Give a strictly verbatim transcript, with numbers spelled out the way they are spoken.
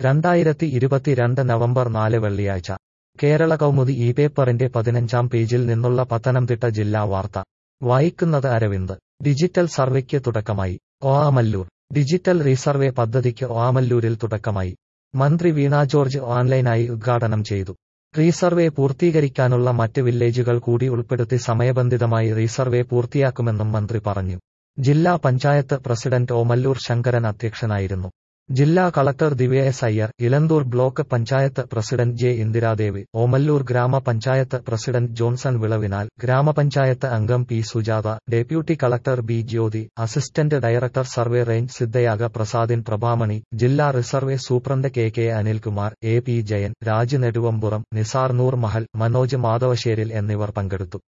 രണ്ടായിരത്തി ഇരുപത്തിരണ്ട് നവംബർ നാല് വെള്ളിയാഴ്ച കേരള കൗമുദി ഈ പേപ്പറിന്റെ പതിനഞ്ചാം പേജിൽ നിന്നുള്ള പത്തനംതിട്ട ജില്ലാ വാർത്ത വായിക്കുന്നത് അരവിന്ദ്. ഡിജിറ്റൽ സർവേയ്ക്ക് തുടക്കമായി. ഓആമല്ലൂർ. ഡിജിറ്റൽ റീസർവേ പദ്ധതിക്ക് ഓആമല്ലൂരിൽ തുടക്കമായി. മന്ത്രി വീണ ജോർജ് ഓൺലൈനായി ഉദ്ഘാടനം ചെയ്തു. റീസർവേ പൂർത്തീകരിക്കാനുള്ള മറ്റ് വില്ലേജുകൾ കൂടി ഉൾപ്പെടുത്തി സമയബന്ധിതമായി റീസർവേ പൂർത്തിയാക്കുമെന്നും മന്ത്രി പറഞ്ഞു. ജില്ലാ പഞ്ചായത്ത് പ്രസിഡന്റ് ഓമല്ലൂർ ശങ്കരൻ അധ്യക്ഷനായിരുന്നു. ജില്ലാ collector Divya S Iyer, Elanthoor block panchayat president J Indiradevi, Omallur ഗ്രാമപഞ്ചായത്ത് പ്രസിഡന്റ് ജോൺസൺ വിളവിനാൽ, ഗ്രാമപഞ്ചായത്ത് അംഗം P Sujatha, deputy collector B Jyothi, assistant director survey range സിദ്ധയാഗ പ്രസാദിൻ പ്രഭാമണി, ജില്ലാ resurvey superintendent K K Anilkumar, A P Jayan, Raj Neduvampuram, Nisar Noor Mahal, Manoj Madhavasseril എന്നിവർ പങ്കെടുത്തു.